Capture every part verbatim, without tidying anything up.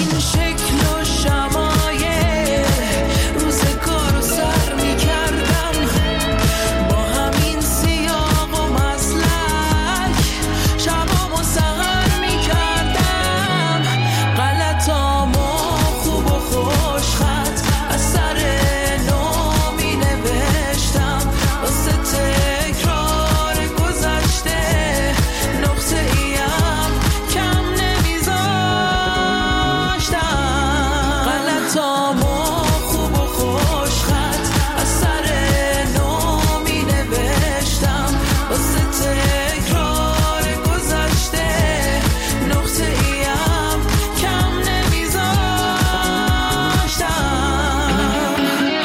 همین شکل و شمایل روزگار رو سر میکردم، با همین سیاق و مسلک شبامو سهر میکردم، غلطامو خوب و خوش خط از سر نو می نوشتم، واسه تکرار گذشته نقطه ایم کم نمیذاشتم، غلطامو خوب و خوش خط از سر نو می نوشتم، واسه تکرار گذشته نقطه ایم کم نمیذاشتم.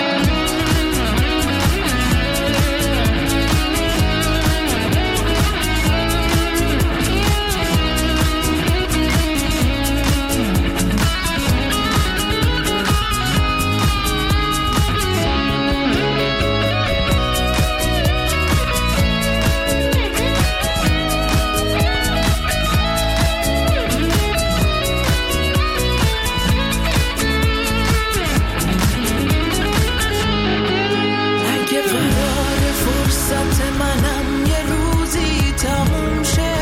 اگه قرار فرصت منم یه روزی تموم شه،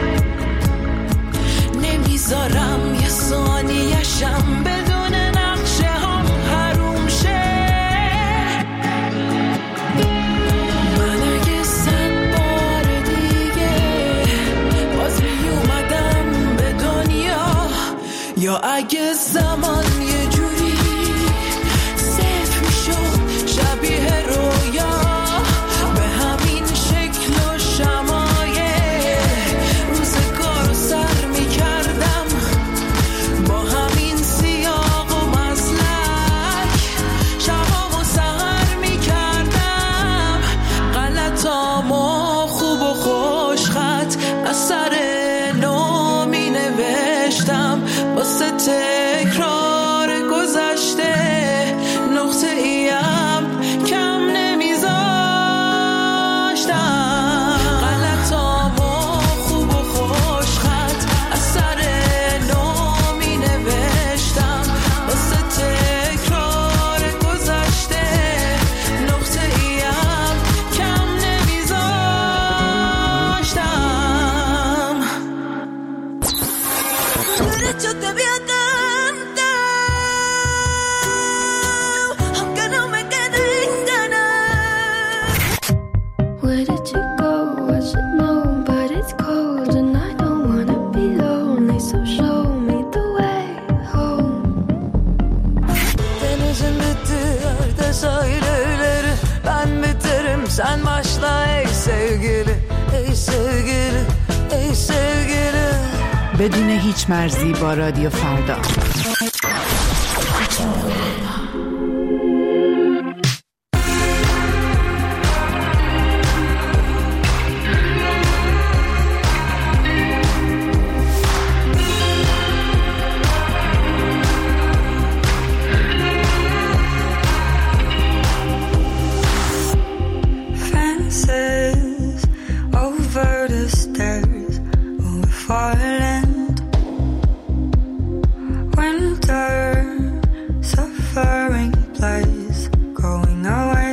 نمیذارم یه ثانیه‌شم بدون نقشه هم حروم شه. من اگه صد بار دیگه باز میومدم به دنیا، یا اگه زمان یه جوری صفر میشد شبیه رویا، به همین شکل و شمایل روزگار رو سر میکردم، با همین سیاق و مسلک شبامو سهر میکردم، غلطامو خوب و خوش خط از سر نو می نوشتم، واسه تکرار گذشته نقطه ایم کم نمیذاشتم، غلطامو خوب و خوش خط از سر نو می نوشتم، واسه تکرار گذشته نقطه ایم کم نمیذاشتم. Yo te voy a cantar, aunque no me queden ganas. Where did you go? I should know, but it's cold and I don't wanna be lonely, so show me the way home. Denizin bitti, yerde sahilleri, ben biterim, sen başla ey sevgili, ey sevgili, ey sevgili. بدون هیچ مرزی با رادیو فردا. Fences over the stairs, over falling. Winter, suffering place, going away.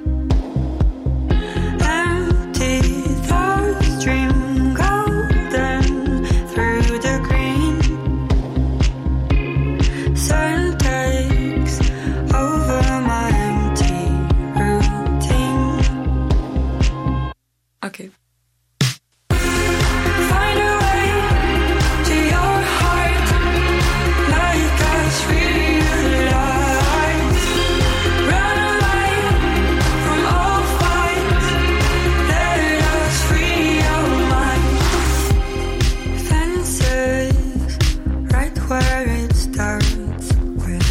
Empty thoughts dream golden through the green. Sun takes over my empty routine. Okay. Find a way to your heart, like us realize. Run away from all fights, let us free your mind. Fences, right where it starts, with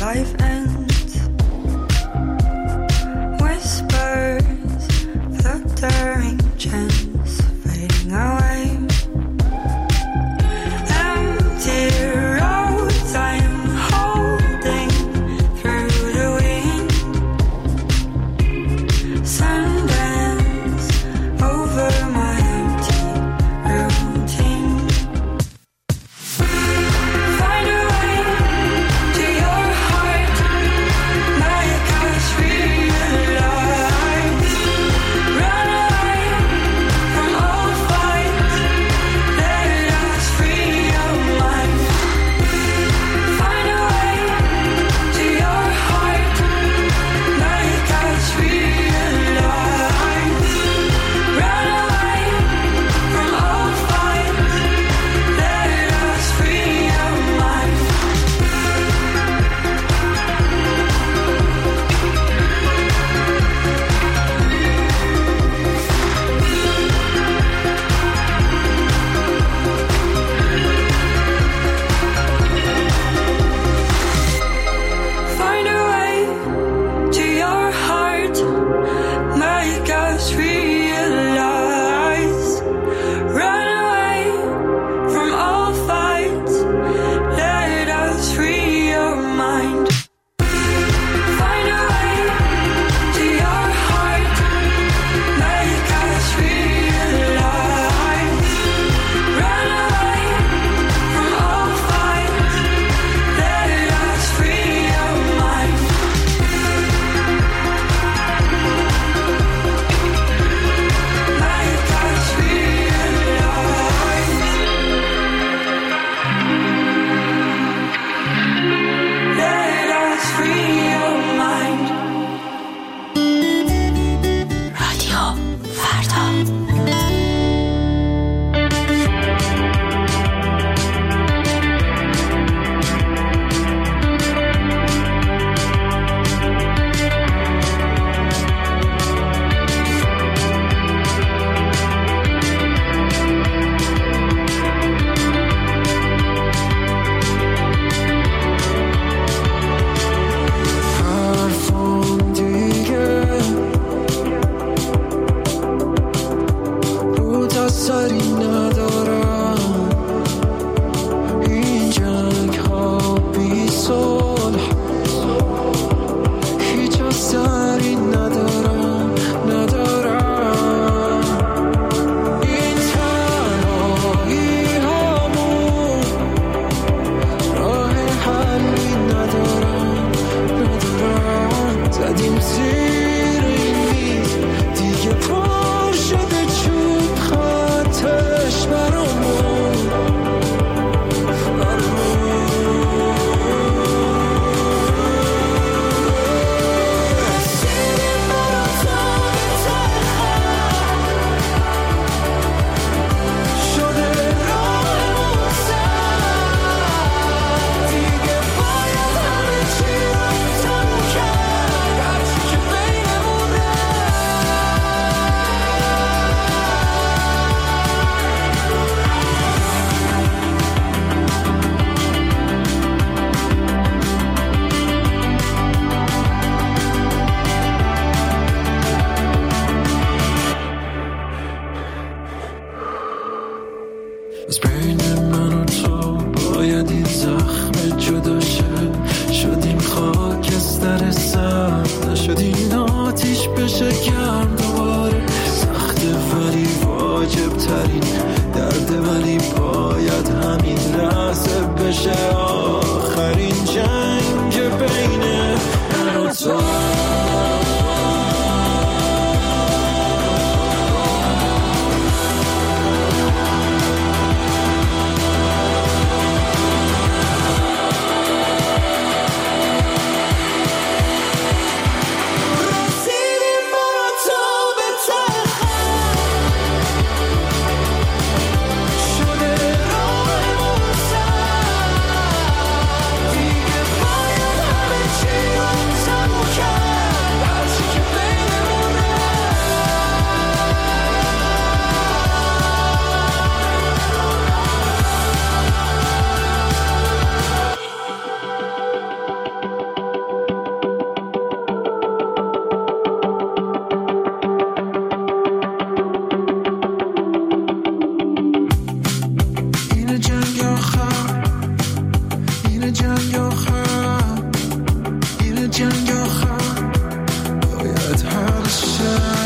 جنگ آخر، این جنگ آخر باید حل شه.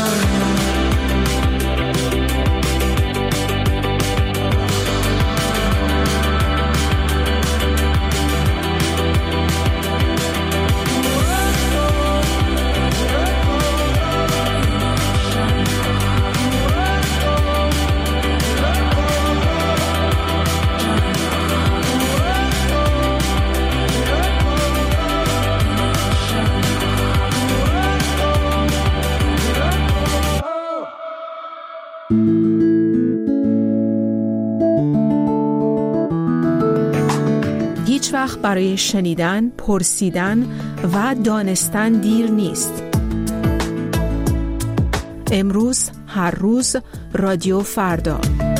هیچ وقت برای شنیدن، پرسیدن و دانستن دیر نیست. امروز، هر روز، رادیو فردا.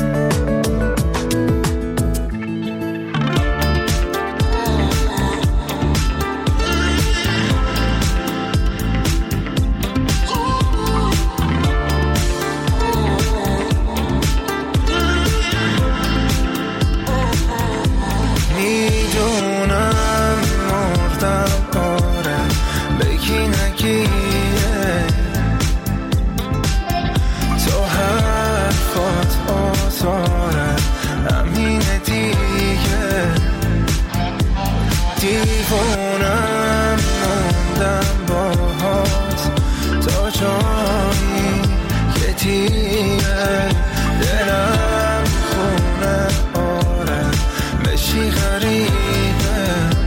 دیوونم موندم باهات تا جایی که دیگه دلم خونه آره بشی غریبه.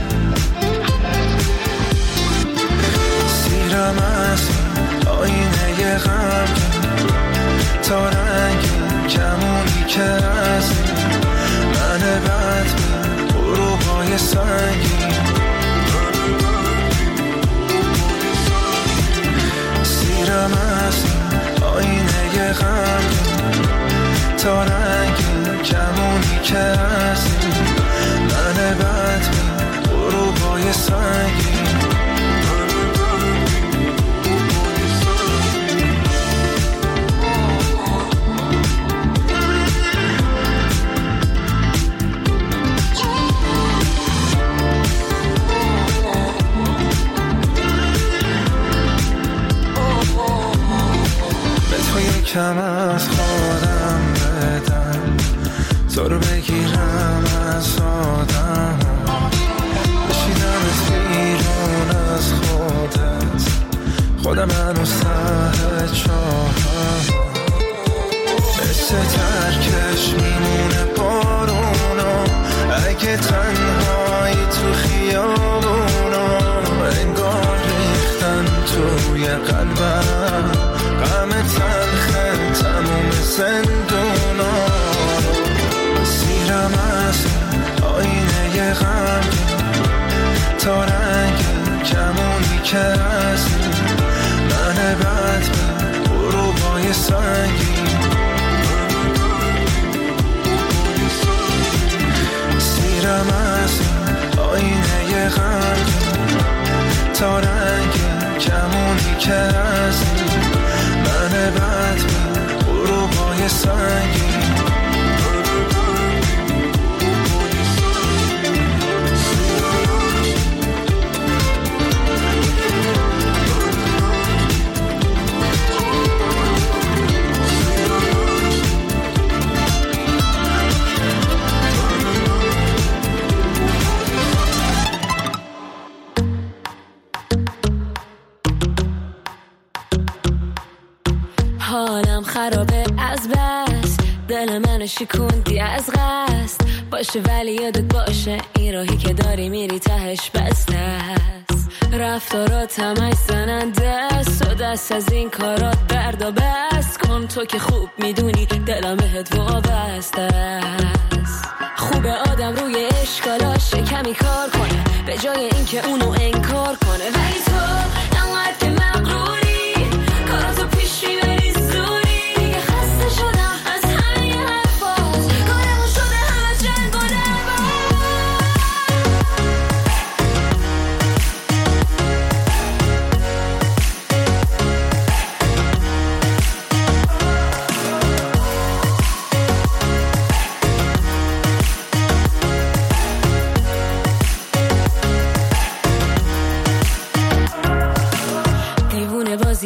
سیرم از آینه غم تا رنگ کمونی که از من بدبین غروبای سنگین. سیرم از آینه غم تا رنگ کمونی که از من بدبین غروبای سنگین. کم از خودم بدم تو رو بگیرم از آدم بشیدم از بیرون از خودت خودم هنوز ته چاهم مثل ترکش میمونه بارونا اگه تنهایی تو خیابونا انگار ریختن توی قلبم غم تلخه تموم زندونا. سیرم از آینه غم تا رنگ کمونی که از من بدبین غروبای سنگین. سیرم از آینه غم تا رنگ کمونی که از من بدبین غروبای سنگین. حالم خرابه از بس دل منو شکوندی از قصد باشه ولی یادت باشه این راهی که داری میری تهش بسته است. رفتارات همش زننده است و دست از این کارات درد و بس کن تو که خوب میدونی دلم بهت وابسته است. خوبه آدم روی اشکالاش کمی کار کنه به جای اینکه اونو انکار کنه ولی تو انقدر که مغروری کاراتو پیش میبری زوری دیگه خسته شدم از همه حرفات کارمون شده همه جنگ و دعوا.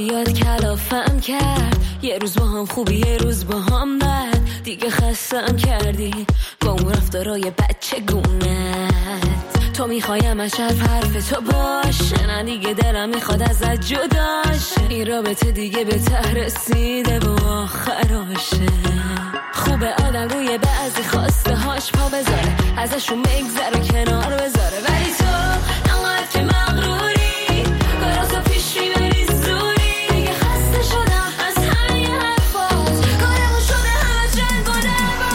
زیاد کلافم کرد، یه روز با هم خوبی یه روز با هم بد، دیگه خستم کردی با اون رفتارای بچه گونت. تو میخوایم از شرف حرف تو باشه، نه دیگه دلم میخواد ازت جداشه، این رابطه دیگه به ته رسیده و آخراشه. خوبه آدم روی بعضی خواسته هاش پا بذاره، ازشون بگذره کنار بذاره، ولی تو انقدر که مغروری کاراتو پیش میبری زوری، دیگه خسته شدم از همه حرفات، کارمون شده همه جنگ و دعوا.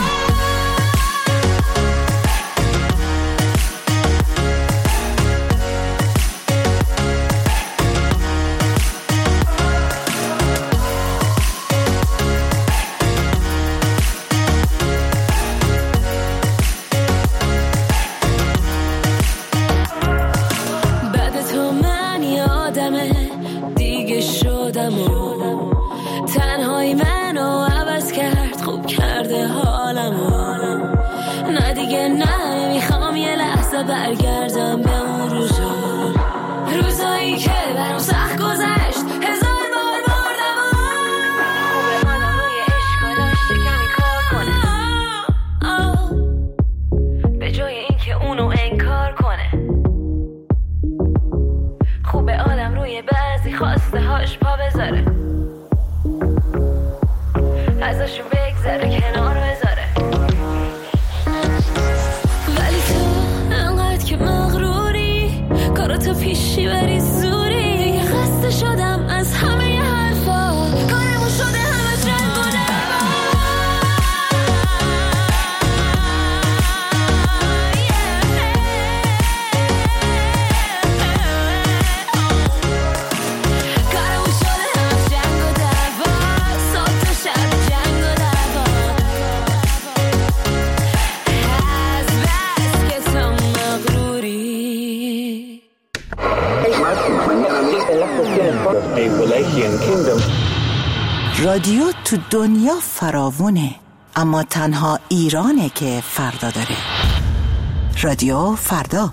تنهایی منو عوض کرد، خوب کرده حالمو، نه دیگه نه میخوام یه لحظه برگردم به اون روزا، روزایی که برام سخت گذشت، هزار بار بردم و خوبه آدم روی عشق داشته کمی کار کنه، به جای این که اونو انکار کنه. خوبه آدم روی بعضی خواسته هاش پا بذاره، ازشون بگذره کنار بذاره، ولی تو انقدر که مغروری کاراتو پیشی بری زوری، دیگه خسته شدم از همه حرفا، کارمون شده همه جنگ و دعوا. کارمون شده همه جنگ و دعوا، صبح تا شب جنگ و دعوا، از بس که تو مغروری. رادیو تو دنیا فراوونه، اما تنها ایرانه که فردا داره. رادیو فردا.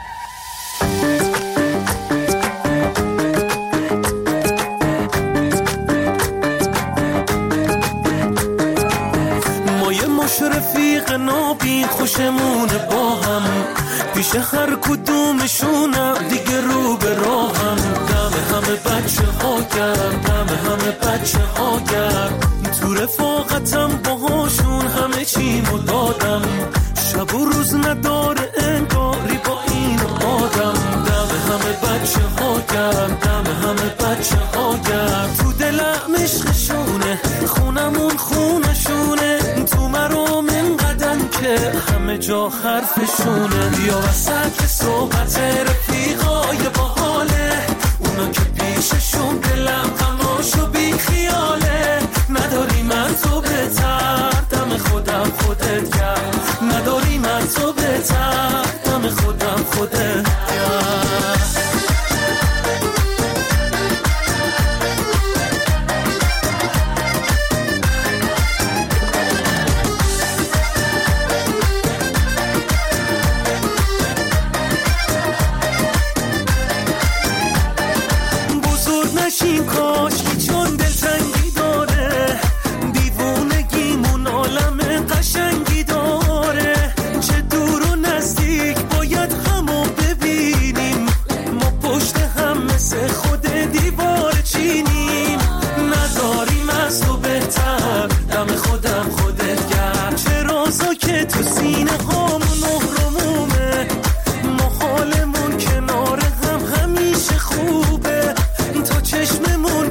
ما یه مش رفیق نابین خوشمونه با هم، پیش هر کدومشونم دیگه رو به راهم، دم همه بچه ها گرم، دم همه بچه ها گرم، تو رفاقتم باهاشون همه چیمو دادم، شب و روز نداره انگاری با این آدم، دم همه بچه ها گرم، دم همه بچه ها گرم، تو دلم عشقشونه، خونمون خونشونه، تو مرام اینقدر که همه جا حرفشونه، یا وسط صحبت رفیقای باحاله، اونا که پیششون دلم غماشو بی خیاله، نداری من تو بهتر دم خودم خودت گرم، نداری من تو بهتر دم خودم خودت گرم. این کاشکی چون دلتنگی داره، دیوونگیمون عالم قشنگی داره، چه دور و نزدیک باید همو ببینیم، ما پشت هم مثل خود دیوار چینیم، نداریم از تو بهتر دم خودم خودت گرم، چه رازا که تو سینه هامون نهرمومه، ما حالمون کنار هم همیشه خوبه، تو چشممون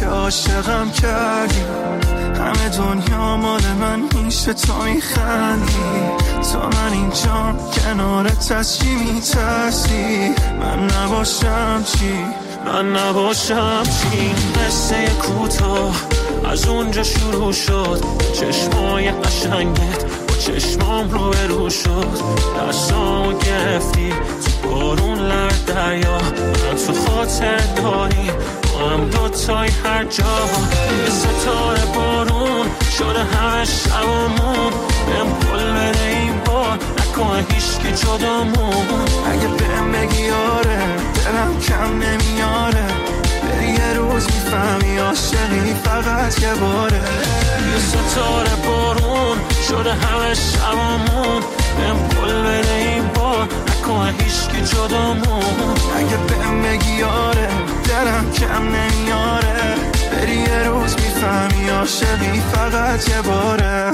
که عاشقم کردی، همه دنیا مال من میشه تو میخندی، تا من اینجا کنارت از چی میترسی؟ من نباشم چی؟ من نباشم چی؟ قصه کوتاه از اونجا شروع شد، چشمای قشنگت با چشمام رو برو شد، دستامو گرفتی تو بارون لب دریا، من تو خاطر داری با هم دوتای هر جا، یه ستاره بارون شده همه شبامون، بهم پل بده این بار نکنه هیچکی جدامون، اگه بهم بگی آره دلم کم نمیاره، بری یه روز میفهمی عاشقی فقط یه باره، یه ستاره بارون شده همه شبامون، بهم پل بده این بار نکنه هیچکی جدامون، اگه بهم بگی آره دلم کم نمیاره، بری یه روز میفهمی عاشقی فقط یه باره.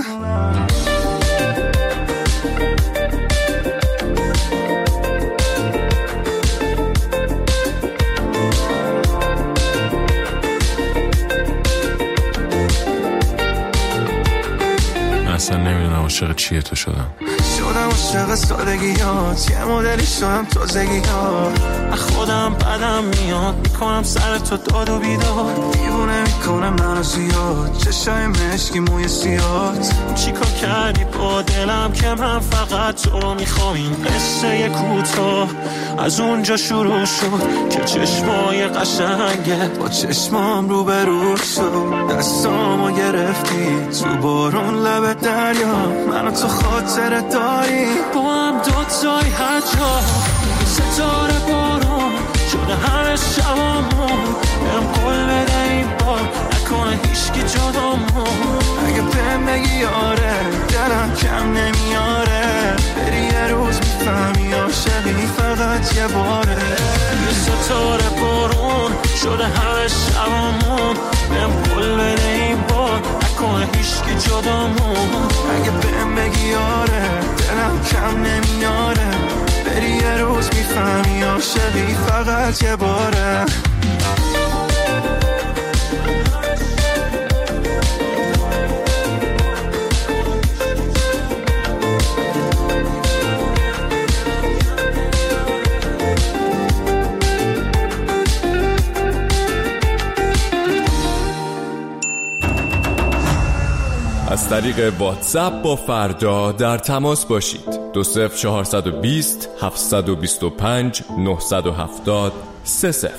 اصلا نمیدونم عاشق چیه تو شدم شدم عاشق سادگیات، یه مدلی شدم تازگیات، خودم بدم میاد میکنم سر تو داد و بیداد، دیوونه میکنه منو زیاد، چشای مشکی موی سیاد، چیکار کردی با دلم که من فقط تو رو میخوام، این قصه کوتاه از اونجا شروع شد که چشمای قشنگت با چشمام رو برو شد، دستامو گرفتی تو بارون لب دریا، منو تو خاطر داری با هم دوتای هر جا، ستاره بارون شده همه شبامون، بهم قول بده این بار نکنه هیچکی جدامون، اگه بهم بگی آره دلم کم نمیاره، بری یه روز میفهمی عاشقی فقط یه باره، یه ستاره بارون شده همه شبامون، بهم قول بده این بار نکنه هیچکی جدامون، اگه بهم بگی آره دلم کم نمیاره، بری یه روز میفهمی عاشقی فقط یه باره. از طریق واتساپ با فردا در تماس باشید. دو صفر چهارصد و بیست هفتصد و بیست و پنج نهصد و هفتاد سه صفر.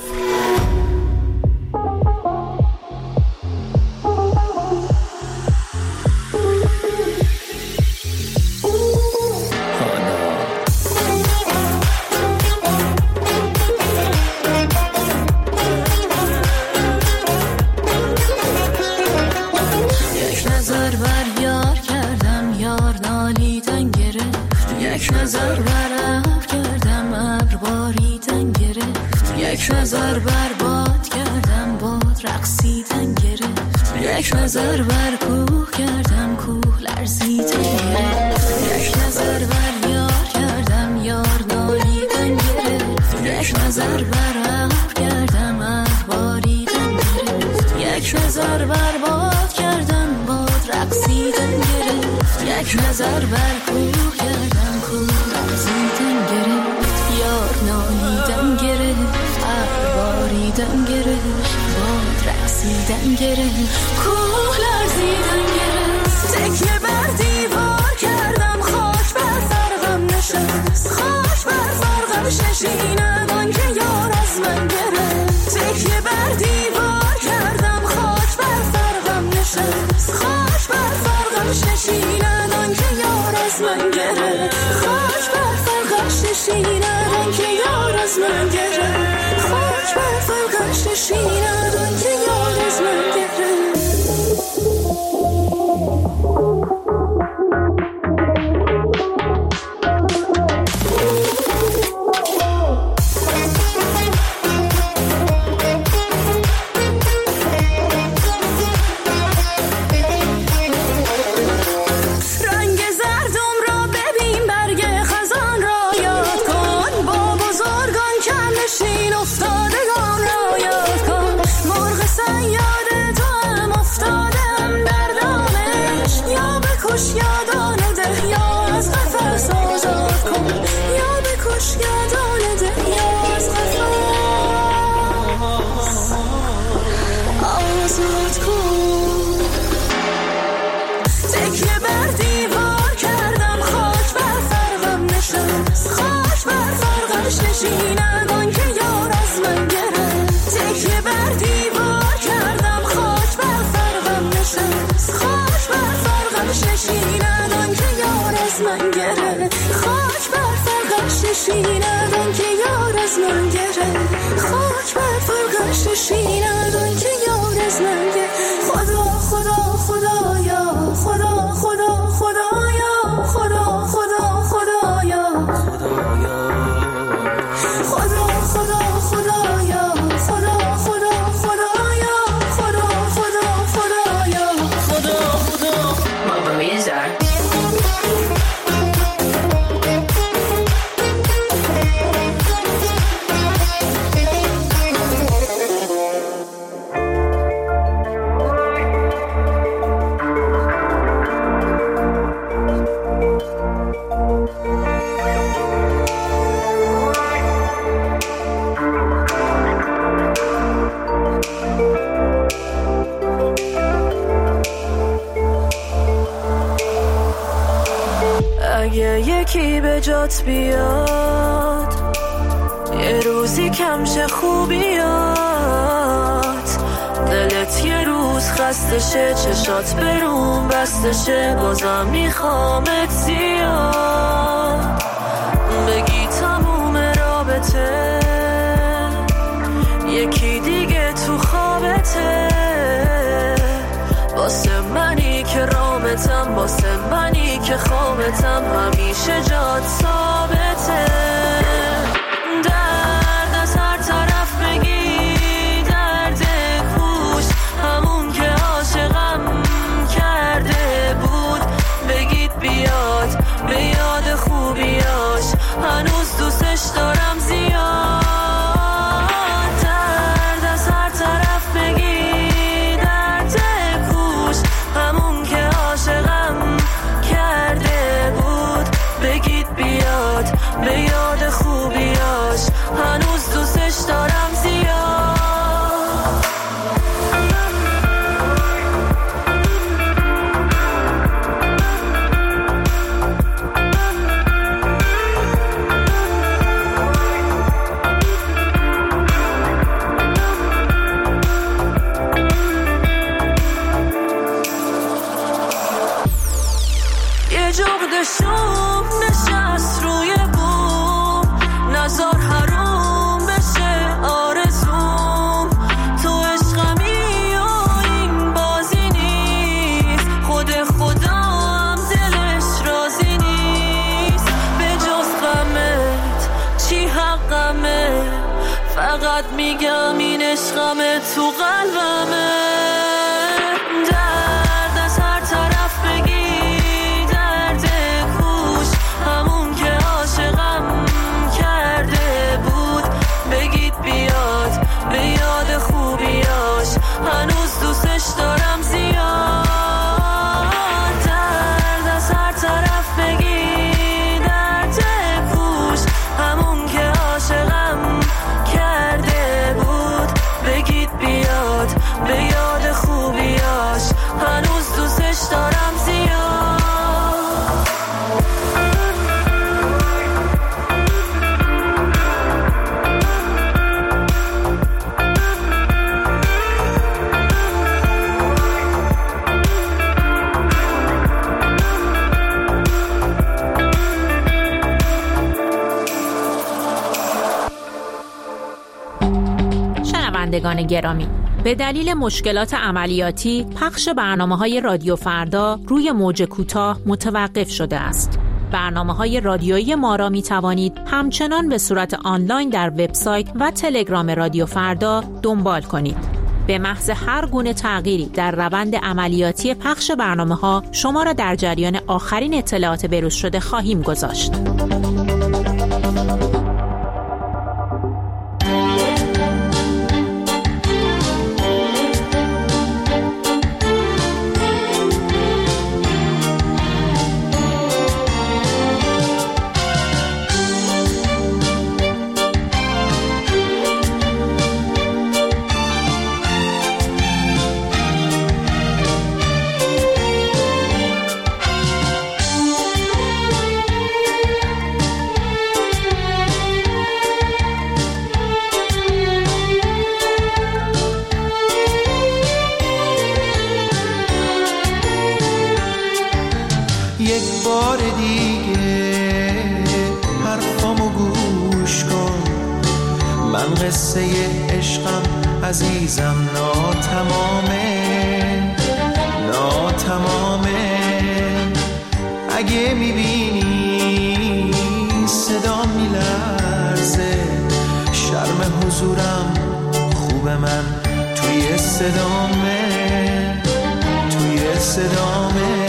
یک نظر برباد کردم باد رقصیدن گرفت، یک نظر بر کوه کردم کوه لرزیدن گرفت، یک نظر بر یار کردم یار نالیدن گرفت، یک نظر بر ابر کردم ابر باریدن گرفت، یک نظر برباد کردم باد رقصیدن گرفت، یک نظر بر کوه کردم کوه لرزیدن گرفت، یار نالیدن گرفت باریدن گرفت، باد رقصیدن گرفت، کوه لرزیدن گرفت، تکیه بر دیوار کردم خاک بر فرقم نشست، خاک بر فرقم نشیند آنکه یار از من گرفت، تکیه بر دیوار کردم خاک بر فرقم نشست، خاک بر فرقم نشیند آنکه یار از من گرفت، خاک بر فرقم نشیند آنکه یار از من گرفت، خاک بر فرقش نشیند آنکه یار از من گرفت. رنگ زردم را ببین برگ خزان را یاد کن، با بزرگان کم نشین افتادگان را یاد کن، مرغ حرکت کن. تکیه بر دیوار کردم، خاک بر فرقم نشست، خاک بر فرقش نشیند آن که یار از من گرفت. تکیه بر دیوار کردم، خاک بر فرقم نشست، خاک بر فرقش نشیند آن که یار از من گرفت. خاک بر فرقش نشیند آن که یار از من گرفت. خاک بر فرقش نشیند آن که یار از من گرفت. خدا خدا خدایا، خدا خدا خدایا، خدا خدا خدایا، خدا خدا خدایا، خدا خدا خدایا، خدا خدا خدایا، خدا خدا. Mama Mia. اگه یکی به جات بیاد، یه روزی کمشه خوبیات، دلت یه روز خستشه، چشات برون بستشه، بازم میخوامت زیاد. بگی تموم رابطه یکی دیگه تو خوابته، واسه منی که رامتم، واسه منی که خوابتم، همیشه جات ثابته. درد از هر طرف بگی، درد کوش، همون که عاشقم کرده بود، بگید بیاد به یاد خوبیاش، هنوز دوستش دارم زیاد. درد از هر طرف بگی، درد کوش، همون که عاشقم کرده بود، بگید بیاد به یاد خوبیاش، هنوز دوستش دارم زیاد. یه جغد شوم نشست روی بوم، نزار حروم بشه آرزوم، تو عشقمی و این بازی نیست، خود خدا هم دلش راضی نیست. به جز غمت چی حقمه، فقط میگم این عشقمه تو قلبمه. درد از هر طرف بگی، درد کوش، همون که عاشقم کرده بود، بگید بیاد به یاد خوبیاش، هنوز دوستش دارم زیاد. درد از هر طرف بگی، درد کوش، همون که عاشقم کرده بود، بگید بیاد به یاد خوبیاش، هنوز دوستش دارم زیاد. شنوندگان گرامی، به دلیل مشکلات عملیاتی پخش برنامه‌های رادیو فردا روی موج کوتاه متوقف شده است. برنامه‌های رادیویی ما را می‌توانید همچنان به صورت آنلاین در وبسایت و تلگرام رادیو فردا دنبال کنید. به محض هر گونه تغییری در روند عملیاتی پخش برنامه‌ها شما را در جریان آخرین اطلاعات بروز شده خواهیم گذاشت. من قصه عشقم عزیزم ناتمامه ناتمامه. اگه میبینی صدا میلرزه، شرم حضورم خوبه من توی صدامه توی صدامه.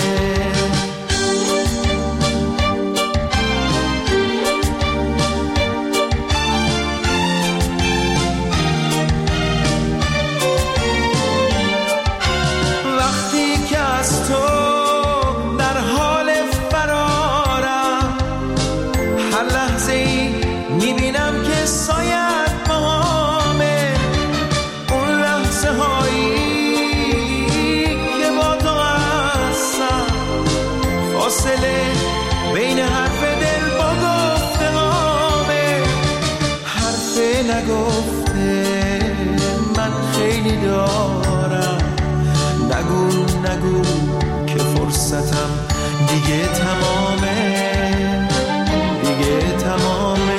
بین حرف دل با گفته هامه، حرف نگفته من خیلی دارم. نگو نگو که فرصتم دیگه تمامه دیگه تمامه.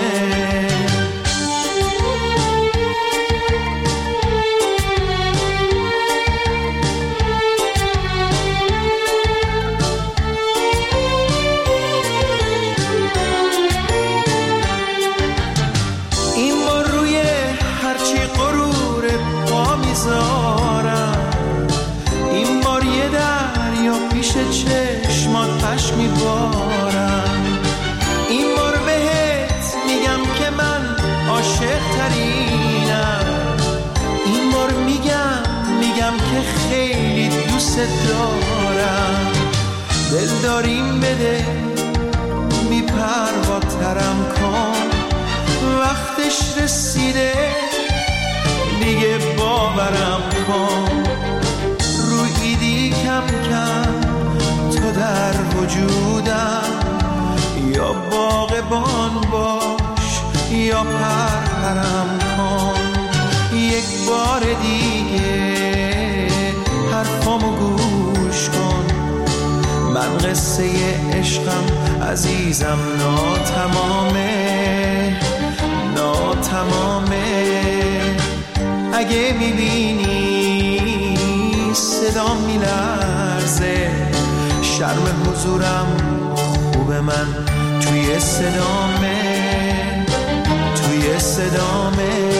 این بار یه دریا پیش چشمات پش میبارم. این بار بهت میگم که من عاشق ترینم. این بار میگم میگم که خیلی دوست دارم. دل داریم بده بی پروا ترم کن، وقتش رسیده دیگه باورم کن. رویدی کم کم تو در وجودم، یا باغبان باش یا پرپرم کن. یک بار دیگه حرفامو گوش کن. من قصه عشقم عزیزم ناتمامه ناتمامه. اگه میبینی صدا میلرزه، شرم حضورم خوبه من توی صدامه توی صدامه.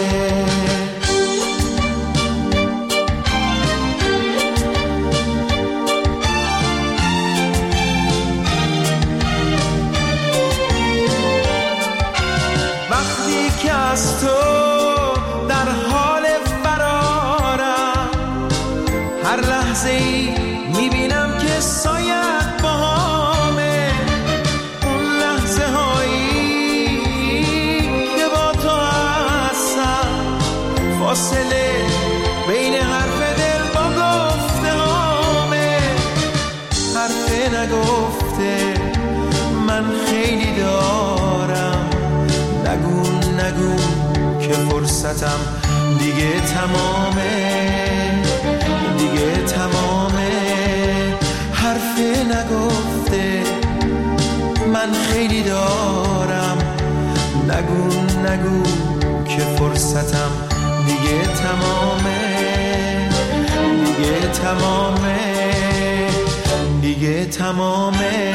وقتی که از تو در حال فرارم، هر لحظه ای میبینم که سایت با همه. اون لحظه هایی که با تو هستم، فاصله بین حرف دل با گفته همه. حرف نگفته من خیلی دارم. نگو نگو که فرصتم دیگه تمامه دیگه تمامه. حرف نگفته من خیلی دارم. نگو نگو که فرصتم دیگه تمامه دیگه تمامه دیگه تمامه.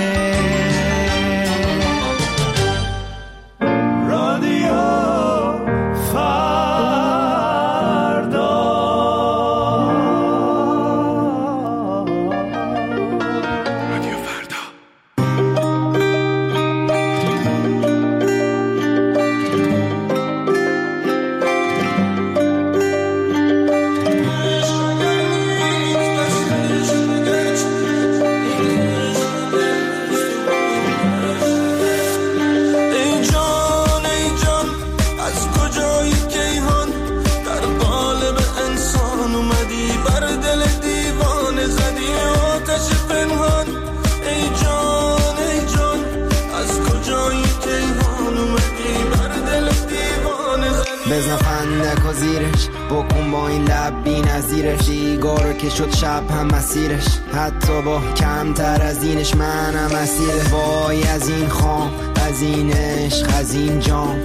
بزن فندک و زیرش، بکن با این لب بی نظیرش. دیگارو که شد شب هم مسیرش، حتی با کمتر از اینش منم اسیره. وای از این خام، از این عشق، از این جام،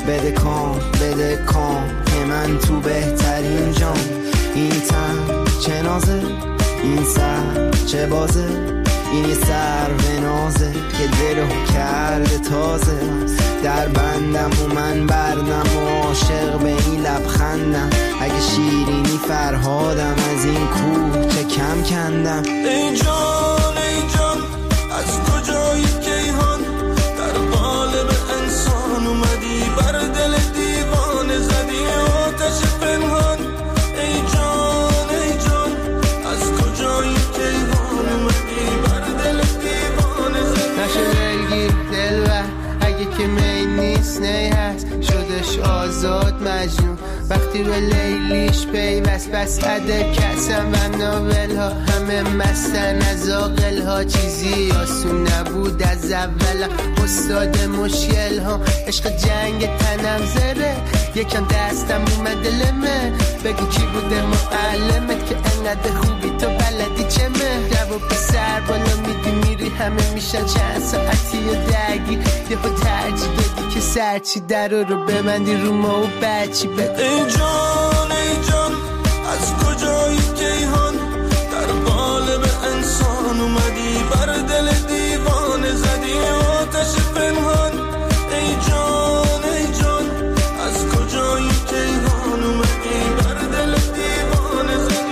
بده کام بده کام که من تو بهترین جام. این تن چه نازه، این سر چه بازه، این یه سر و نازه که دلو کرده تازه. در بندم و من بردم و عاشق به این لبخندم. اگه شیرینی فرهادم از این کوه چه کم کندم. ای جان ای جان از کجایی کیهان، در قالب انسان اومدی بر دل دیوانه زدی آتش پنهان. ای جان ای جان از کجایی کیهان اومدی بر دل دیوانه زدی. نشه دلگیر دلبر اگه که می نیست نی هست، شدش آزاد مجنون وقتی به لیلیش پیوست. بس عده کسم و ناول ها همه مستن از آقل ها، چیزی آسون نبود از اول. استاد مشکل ها عشق جنگ تنم زره، یکم دستم اومده لمه. بگو کی بوده معلمت که انقدر خوبی تو بلدی چمه. جواب پسر بالا میدی میری همه میشن چند ساعتی و درگیر. یه با ترجیح بدی که سرچی در رو ببندی رو ما و بچی بده. ای جان ای جان از کجایی کیهان، در قالب انسان اومدی بر دل دیوانه زدی آتش پنهان. ای جان ای جان از کجایی کیهان اومدی بر دل دیوانه زدی.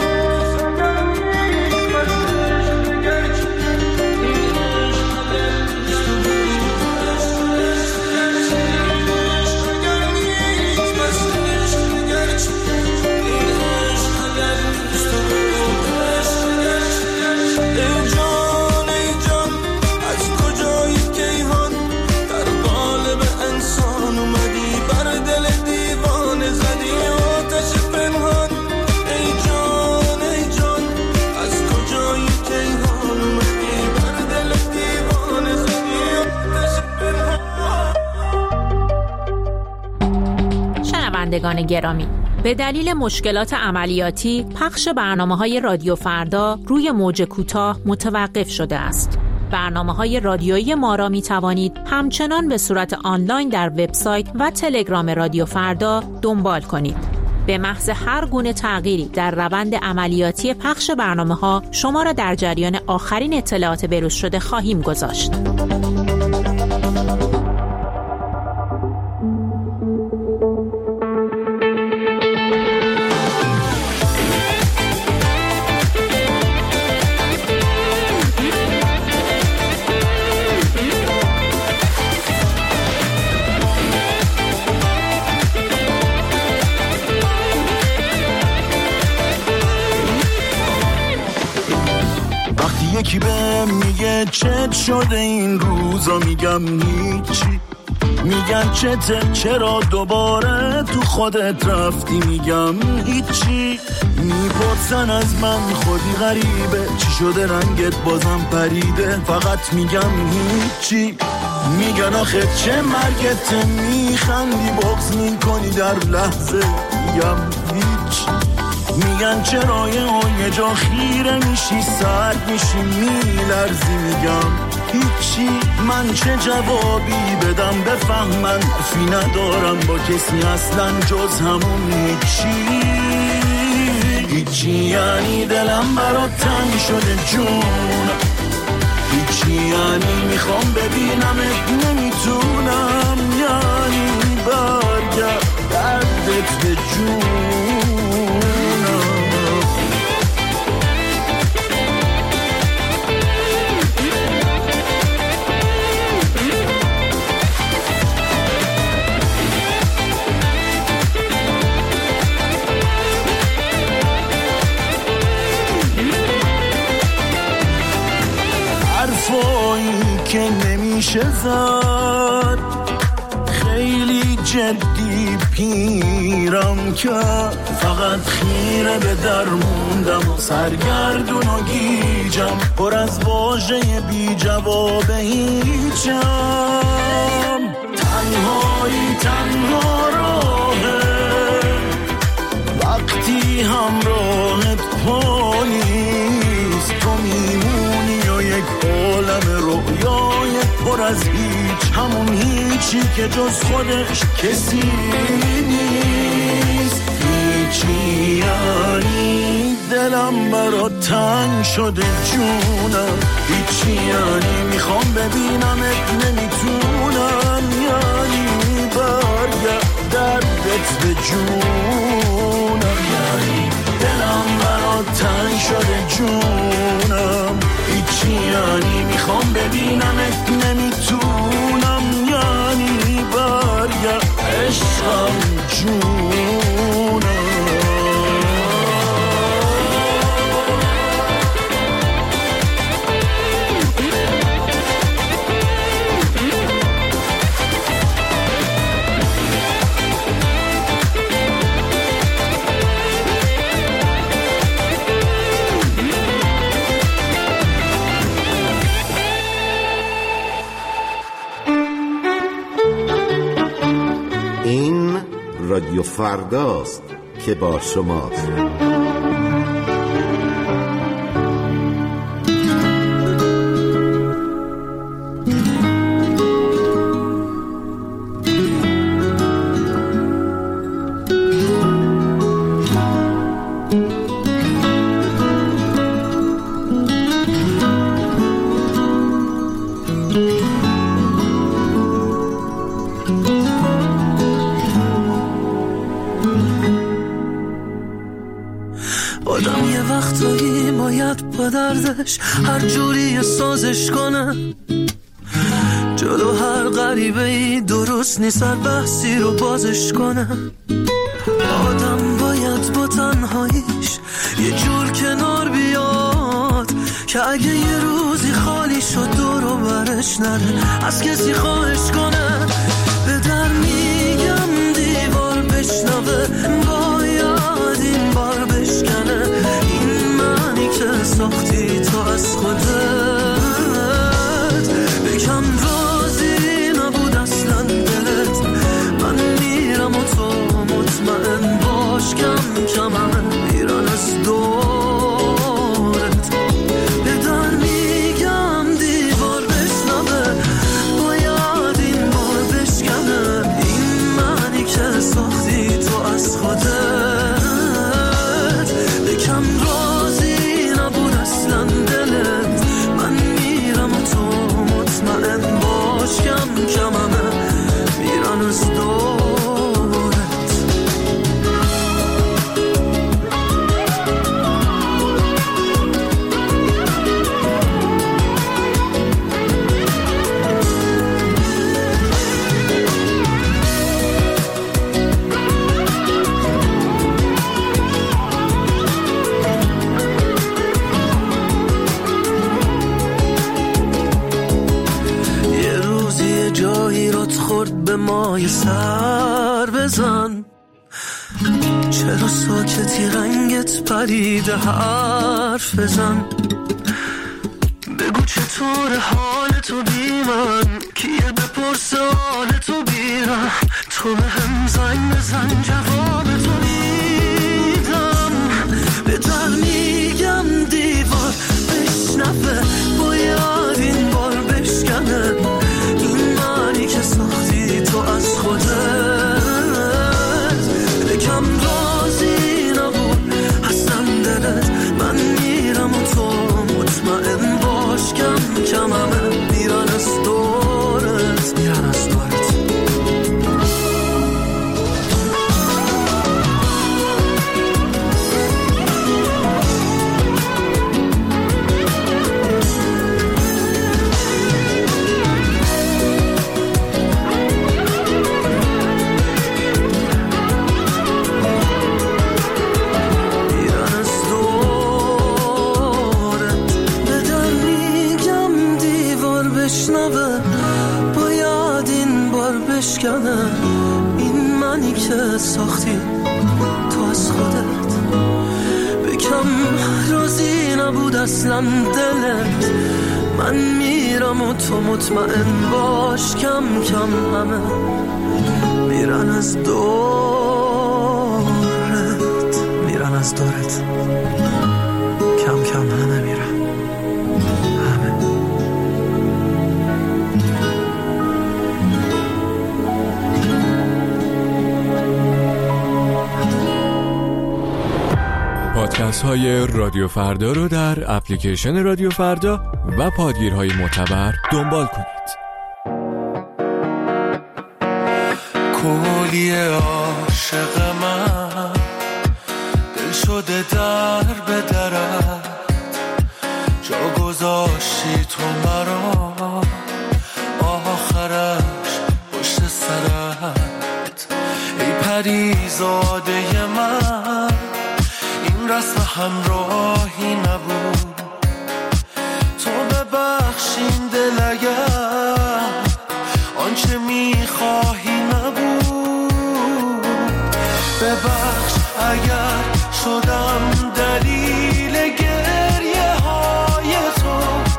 شنوندگان گرامی، به دلیل مشکلات عملیاتی پخش برنامه‌های رادیو فردا روی موج کوتاه متوقف شده است. برنامه‌های رادیویی ما را می‌توانید همچنان به صورت آنلاین در وبسایت و تلگرام رادیو فردا دنبال کنید. به محض هر گونه تغییری در روند عملیاتی پخش برنامه‌ها شما را در جریان آخرین اطلاعات بروز شده خواهیم گذاشت. یکی بهم میگه چت شده این روزا، میگم هیچی. میگن چته چرا دوباره تو خودت رفتی، میگم هیچی. میپرسن از من خودی غریبه چی شده رنگت بازم پریده، فقط میگم هیچی. میگن آخه چه مرگت میخندی بغض میکنی در لحظه، میگم هیچ. میگن چرا یه جا خیره میشی سرد میشی میلرزی، میگم هیچی. من چه جوابی بدم بفهمن، حرفی ندارم با کسی اصلا جز همون هیچی. هیچی یعنی دلم برات تنگ شده جون، هیچی یعنی میخوام ببینمت نمیتونم، یعنی برگرد دردت به جون. حرفایی که نمیشه زد، خیلی جدی پیرم کرد. فقط خیره به در موندم و سرگردون و گیجم، پر از واژه بی جواب هیچم. تنهایی تنها راهه وقتی همراهت پا نیست. تو میمونی و یک عالم رویای پر از هیچ، همون هیچ هیچی که جز خودش کسی نیست. هیچی یعنی دلم برات تنگ شده جونم، هیچی یعنی میخوام ببینمت نمیتونم، یعنی برگرد دردت به جونم، یعنی دلم برات تنگ شده جونم، هیچی یعنی میخوام ببینمت نمیتونم، یعنی برگرد عشقم جونم. رادیو فرداست که با شماست. هر جوری سازش کنه جلو هر غریبه ای درست نیست، هر بحثی رو بازش کنه. آدم باید با تنهاییش یه جور کنار بیاد که اگه یه روزی خالی شد دور و برش نره از کسی خواهش کنه. به در میگم دیوار بشنوه، باید این بار بشکنه، این معنی که ساختی تو از خودت. بکم راضی نبود اصلا دلت، من میرم و تو مطمئن باش کم کم همه میرن از دورت. به در میگم دیوار بشنوه، باید این بار بشکنه، این معنی که ساختی تو از خودت. بکم راضی نبود اصلا دلت، من میرم و تو مطمئن باش کم کم همه میرن از دورت. به مای سر بزن، چرا ساکتی رنگت پریده حرف بزن. بگو چطور حال تو بی من، کیه بپرسه حال تو بیرم، تو به هم زنگ بزن جواب تو میدم. به در میگم دیوار بشنوه، باید این بار بشکنه، این معنی که ساختی تو از خودت. بکم راضی نبود اصلا دلت، من میرم و تو مطمئن باش کم کم همه میرن از دورت، میرن از دورت. باید این بار بشکنه، این منی که ساختی تو از خودت. بکم راضی نبود اصلا دلت، من میرم و تو مطمئن باش کم کم همه میرن از دورت، میرن از دورت، کم کم همه میرن. های رادیو فردا رو در اپلیکیشن رادیو فردا و پادگیرهای معتبر دنبال کنید. کولی عاشق من دل شده در به درت، جا گذاشتی تو مرا آخرش پشت سرت. ای پریزاده من این رسم همراهی نبود، تو ببخشین دل اگر آنچه میخواهی نبود. ببخش اگر شدم دلیل گریه های تو،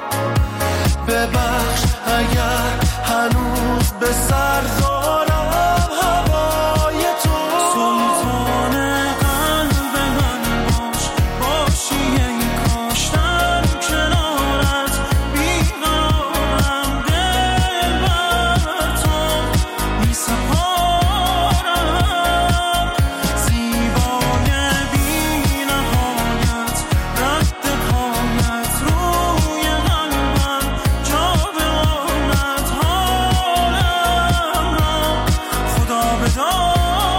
ببخش اگر هنوز به سر دارم هوای تو. سلطان قلب من باش، باشی ای کاشتن کنارت بیقرارم، دل بر تو می سپارم. زیبای بی نهایت رد پایت روی قلبم، جا بماند حالم را خدا بدارم.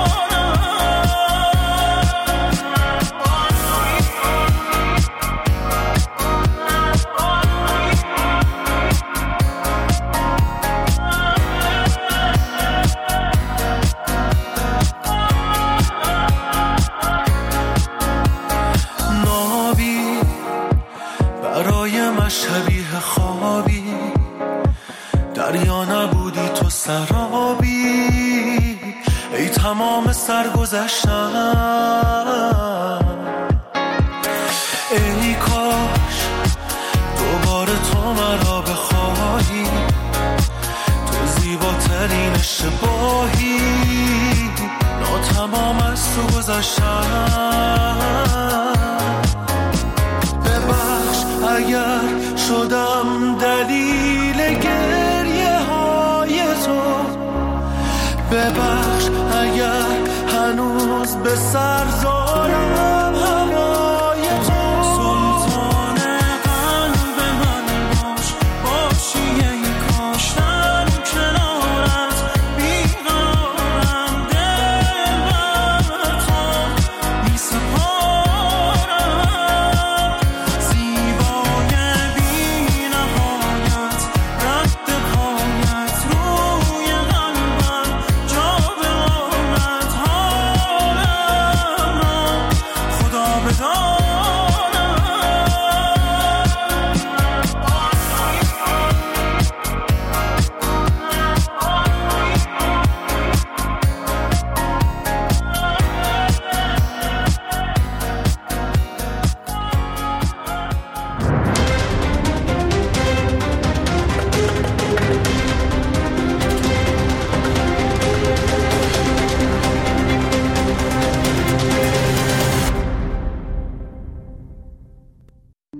نابی برای من شبیه خوابی، دریا نبودی تو سرابی. ای تمام سرگذشتم، ای کاش دوباره تو مرا بخواهی، تو زیباترین اشتباهی، ناتمام از تو گذشتم. ببخش اگر شدم دلیل گریه های تو، ببخش اگر هنوز به سر دارم